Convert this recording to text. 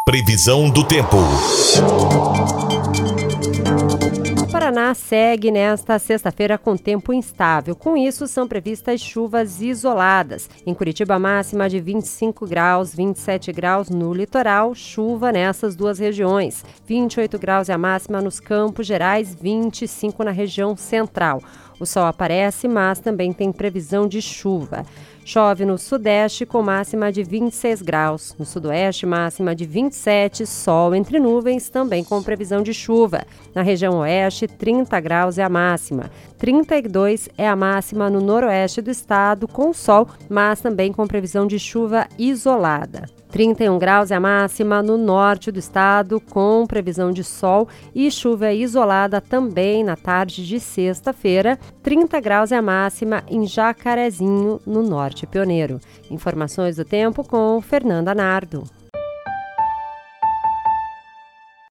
Previsão do tempo. O Paraná segue nesta sexta-feira com tempo instável. Com isso, são previstas chuvas isoladas. Em Curitiba, máxima de 25 graus, 27 graus no litoral, chuva nessas duas regiões. 28 graus é a máxima nos Campos Gerais, 25 na região central. O sol aparece, mas também tem previsão de chuva. Chove no sudeste com máxima de 26 graus. No sudoeste, máxima de 27, sol entre nuvens, também com previsão de chuva. Na região oeste, 30 graus é a máxima. 32 é a máxima no noroeste do estado, com sol, mas também com previsão de chuva isolada. 31 graus é a máxima no norte do estado, com previsão de sol e chuva isolada também na tarde de sexta-feira. 30 graus é a máxima em Jacarezinho, no norte pioneiro. Informações do tempo com Fernanda Nardo.